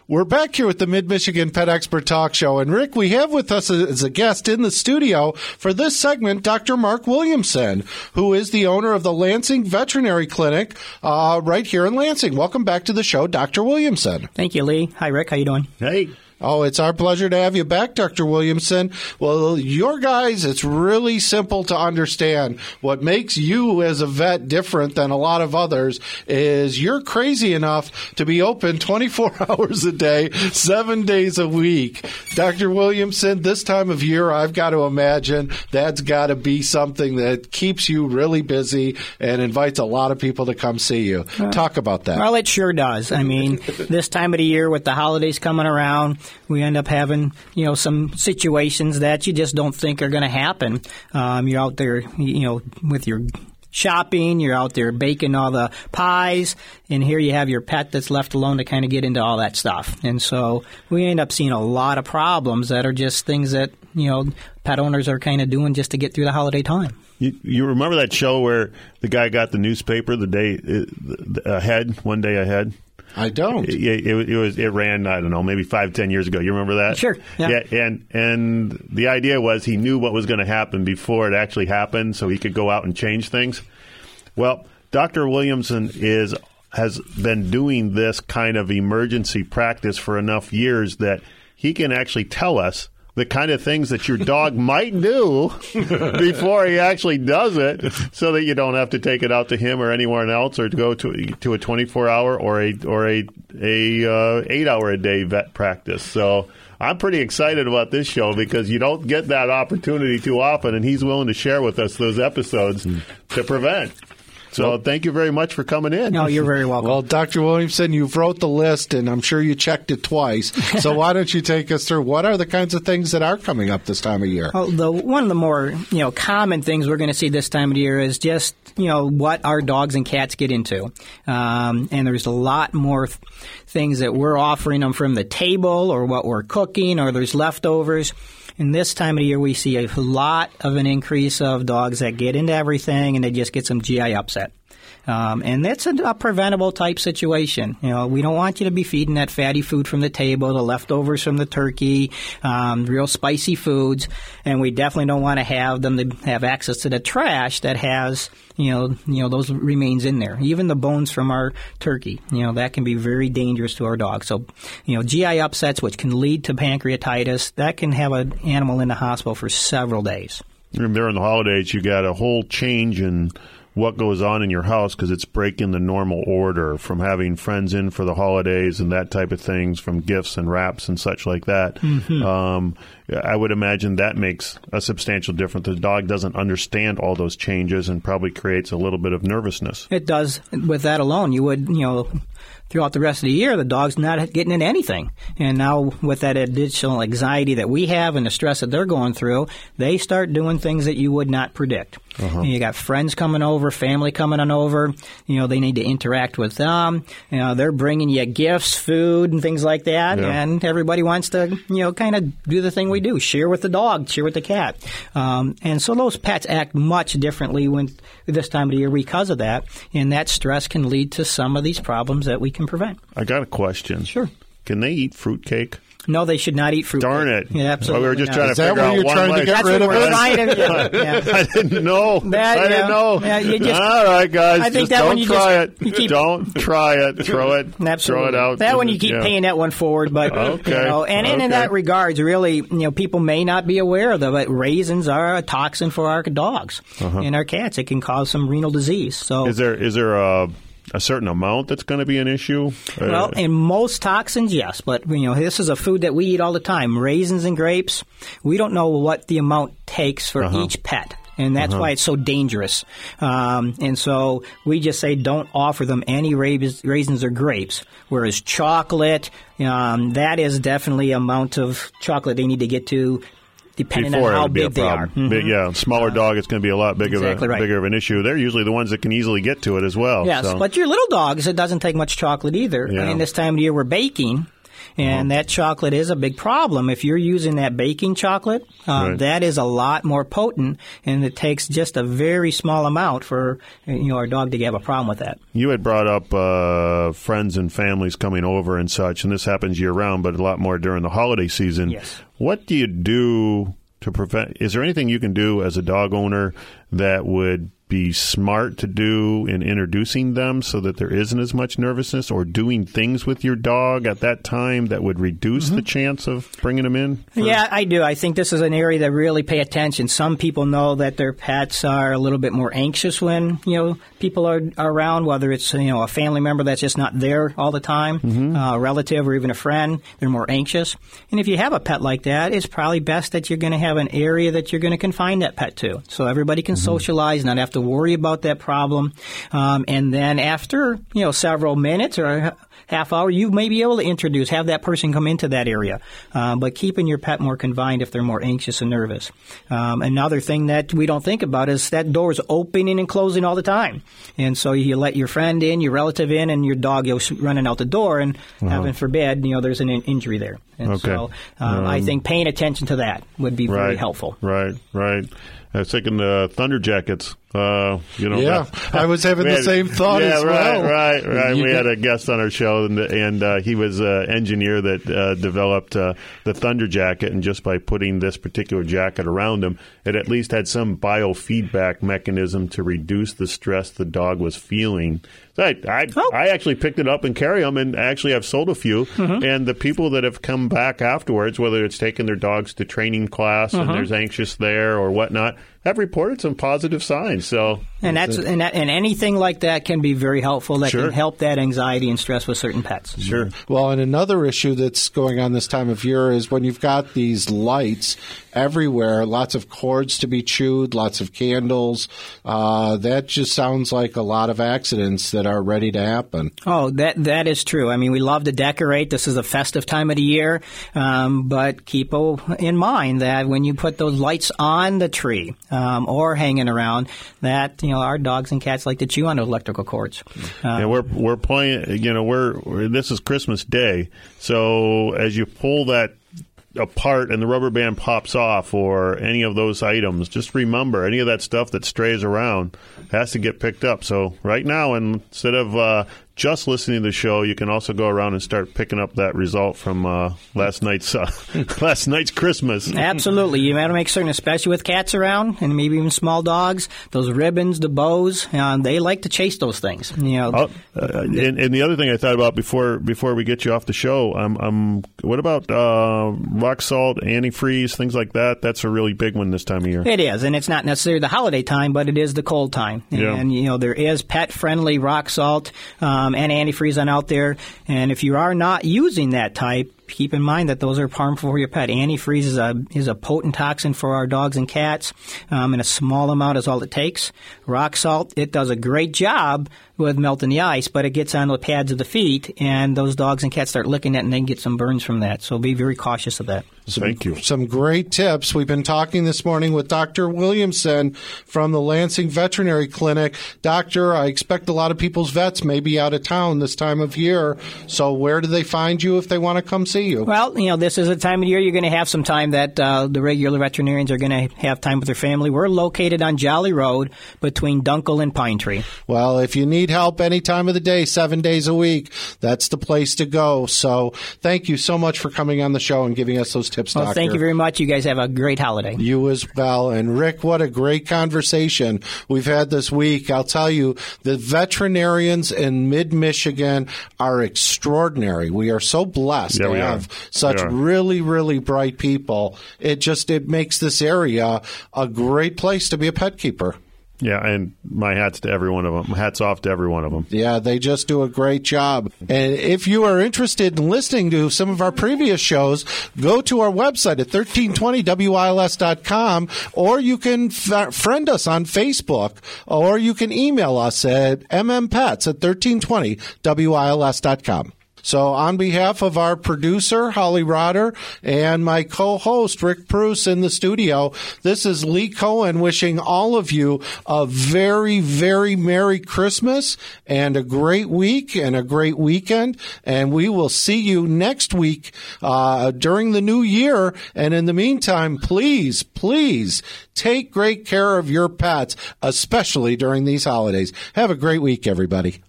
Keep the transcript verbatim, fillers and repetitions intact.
We're back here with the Mid-Michigan Pet Expert Talk Show. And, Rick, we have with us as a guest in the studio for this segment Doctor Mark Williamson, who is the owner of the Lansing Veterinary Clinic uh, right here in Lansing. Welcome back to the show, Doctor Williamson. Thank you, Lee. Hi, Rick. How you doing? Hey. Oh, it's our pleasure to have you back, Doctor Williamson. Well, your guys, it's really simple to understand. What makes you as a vet different than a lot of others is you're crazy enough to be open twenty-four hours a day, seven days a week. Doctor Williamson, this time of year, I've got to imagine that's got to be something that keeps you really busy and invites a lot of people to come see you. Uh, Talk about that. Well, it sure does. I mean, this time of the year with the holidays coming around, we end up having, you know, some situations that you just don't think are going to happen. Um, you're out there, you know, with your shopping, you're out there baking all the pies, and here you have your pet that's left alone to kind of get into all that stuff. And so we end up seeing a lot of problems that are just things that, you know, pet owners are kind of doing just to get through the holiday time. You, you remember that show where the guy got the newspaper the day uh, ahead, one day ahead? I don't. It, it, it was. It ran. I don't know, maybe five, ten years ago. You remember that? Sure. Yeah. yeah and and the idea was he knew what was going to happen before it actually happened, so he could go out and change things. Well, Doctor Williamson is has been doing this kind of emergency practice for enough years that he can actually tell us the kind of things that your dog might do before he actually does it, so that you don't have to take it out to him or anyone else, or to go to to a twenty-four hour or a or a a uh, eight hour a day vet practice. So I'm pretty excited about this show because you don't get that opportunity too often, and he's willing to share with us those episodes mm. to prevent. So well, thank you very much for coming in. No, you're very welcome. Well, Doctor Williamson, you've wrote the list, and I'm sure you checked it twice. So why don't you take us through what are the kinds of things that are coming up this time of year? Well, the, one of the more you know common things we're going to see this time of the year is just you know what our dogs and cats get into, um, and there's a lot more th- things that we're offering them from the table, or what we're cooking, or there's leftovers. And this time of the year, we see a lot of an increase of dogs that get into everything and they just get some G I upset. Um, and that's a, a preventable type situation. You know, we don't want you to be feeding that fatty food from the table, the leftovers from the turkey, um, real spicy foods, and we definitely don't want to have them to have access to the trash that has, you know, you know those remains in there. Even the bones from our turkey, you know, that can be very dangerous to our dogs. So, you know, G I upsets, which can lead to pancreatitis, that can have an animal in the hospital for several days. During the holidays, you got a whole change in what goes on in your house because it's breaking the normal order from having friends in for the holidays and that type of things, from gifts and wraps and such like that. Mm-hmm. Um, I would imagine that makes a substantial difference. The dog doesn't understand all those changes and probably creates a little bit of nervousness. It does. With that alone, you would, you know, throughout the rest of the year, the dog's not getting into anything. And now with that additional anxiety that we have and the stress that they're going through, they start doing things that you would not predict. Uh-huh. You got friends coming over, family coming on over. You know, they need to interact with them. You know, they're bringing you gifts, food, and things like that. Yeah. And everybody wants to, you know, kind of do the thing we do, share with the dog, share with the cat. Um, and so those pets act much differently when this time of the year because of that. And that stress can lead to some of these problems that we can prevent. I got a question. Sure. Can they eat fruitcake? No, they should not eat fruit. Darn it. Yeah, absolutely. Well, we were just not. trying to Is that figure what out you're one trying way. to get That's rid of what we're it? trying to do. Yeah. I didn't know. That, I didn't yeah. know. Yeah, you just, All right, guys. I think just that don't one you try just, it. you keep, don't try it. Throw it. Absolutely. Throw it out. That one you keep yeah. paying that one forward. But, okay. You know, and, and in okay. that regards, really, you know, people may not be aware of that, but raisins are a toxin for our dogs uh-huh. and our cats. It can cause some renal disease. So, is there is there a a certain amount that's going to be an issue? Well, uh, in most toxins, yes. But, you know, this is a food that we eat all the time. Raisins and grapes, we don't know what the amount takes for uh-huh. each pet. And that's uh-huh. why it's so dangerous. Um, and so we just say don't offer them any raisins or grapes. Whereas chocolate, um, that is definitely amount of chocolate they need to get to depending Before on how it would be big a they are. problem. Big, yeah, smaller uh, dog, it's going to be a lot bigger, exactly of a, right. bigger of an issue. They're usually the ones that can easily get to it as well. Yes, so. But your little dogs, it doesn't take much chocolate either. Yeah. And this time of year we're baking. And uh-huh. that chocolate is a big problem. If you're using that baking chocolate, um, right. that is a lot more potent, and it takes just a very small amount for you know our dog to have a problem with that. You had brought up uh, friends and families coming over and such, and this happens year-round, but a lot more during the holiday season. Yes. What do you do to prevent – is there anything you can do as a dog owner that would – be smart to do in introducing them so that there isn't as much nervousness, or doing things with your dog at that time that would reduce mm-hmm. the chance of bringing them in? For- yeah, I do. I think this is an area that really pay attention. Some people know that their pets are a little bit more anxious when, you know, people are, are around, whether it's, you know, a family member that's just not there all the time, mm-hmm. uh, a relative or even a friend. They're more anxious. And if you have a pet like that, it's probably best that you're going to have an area that you're going to confine that pet to, so everybody can mm-hmm. socialize, not have to worry about that problem. Um, and then after, you know, several minutes or a half hour, you may be able to introduce, have that person come into that area. Um, but keeping your pet more confined if they're more anxious and nervous. Um, another thing that we don't think about is that door is opening and closing all the time. And so you let your friend in, your relative in, and your dog goes running out the door, and uh-huh. heaven forbid, you know, there's an in- injury there. And okay. so um, um, I think paying attention to that would be right, very helpful. Right, right. I was thinking uh, Thunder Jackets. Uh, you know, yeah, uh, I was having had, the same thought yeah, as right, well. Right, right, right. You We get, had a guest on our show, and, and uh, he was an engineer that uh, developed uh, the Thunder Jacket, and just by putting this particular jacket around him, it at least had some biofeedback mechanism to reduce the stress the dog was feeling. So I, I, oh. I actually picked it up and carry them, and actually I've sold a few. Mm-hmm. And the people that have come back afterwards, whether it's taking their dogs to training class mm-hmm. and there's anxious there or whatnot, have reported some positive signs. So, and that's and, that, and anything like that can be very helpful. That sure. can help that anxiety and stress with certain pets. Sure. Well, and another issue that's going on this time of year is when you've got these lights everywhere, lots of cords to be chewed, lots of candles. Uh, that just sounds like a lot of accidents that are ready to happen. Oh, that that is true. I mean, we love to decorate. This is a festive time of the year, um, but keep in mind that when you put those lights on the tree um, or hanging around, that you know our dogs and cats like to chew on those electrical cords. Uh, yeah, we're we're playing. You know, we're, we're this is Christmas Day, so as you pull that apart and the rubber band pops off, or any of those items, just remember any of that stuff that strays around has to get picked up. So right now, instead of uh, just listening to the show, you can also go around and start picking up that result from uh, last night's uh, last night's Christmas. Absolutely, you got to make certain, especially with cats around and maybe even small dogs, those ribbons, the bows, uh, they like to chase those things. You know, oh, uh, and, and the other thing I thought about before before we get you off the show, um, um, what about uh, rock salt, antifreeze, things like that? That's a really big one this time of year. It is, and it's not necessarily the holiday time, but it is the cold time. And, yeah. and you know, there is pet-friendly rock salt um, and antifreeze on out there. And if you are not using that type, keep in mind that those are harmful for your pet. Antifreeze is a is a potent toxin for our dogs and cats, um, and a small amount is all it takes. Rock salt, it does a great job with melting the ice, but it gets on the pads of the feet, and those dogs and cats start licking it, and they get some burns from that. So be very cautious of that. Some, Thank you. Some great tips. We've been talking this morning with Doctor Williamson from the Lansing Veterinary Clinic. Doctor, I expect a lot of people's vets may be out of town this time of year, so where do they find you if they want to come see you? Well, you know, this is a time of year you're going to have some time that uh, the regular veterinarians are going to have time with their family. We're located on Jolly Road between Dunkel and Pine Tree. Well, if you need help any time of the day, seven days a week, that's the place to go. So thank you so much for coming on the show and giving us those tips, well, Doctor. Thank you very much. You guys have a great holiday. You as well. And Rick, what a great conversation we've had this week. I'll tell you, the veterinarians in mid-Michigan are extraordinary. We are so blessed yeah, to have are. such really, really bright people. It just it makes this area a great place to be a pet keeper. Yeah, and my hats to every one of them. Hats off to every one of them. Yeah, they just do a great job. And if you are interested in listening to some of our previous shows, go to our website at thirteen twenty W I L S dot com, or you can f- friend us on Facebook, or you can email us at m m pets at thirteen twenty W I L S dot com. So on behalf of our producer, Holly Rotter, and my co-host, Rick Bruce, in the studio, this is Lee Cohen wishing all of you a very, very Merry Christmas and a great week and a great weekend. And we will see you next week uh, during the new year. And in the meantime, please, please take great care of your pets, especially during these holidays. Have a great week, everybody.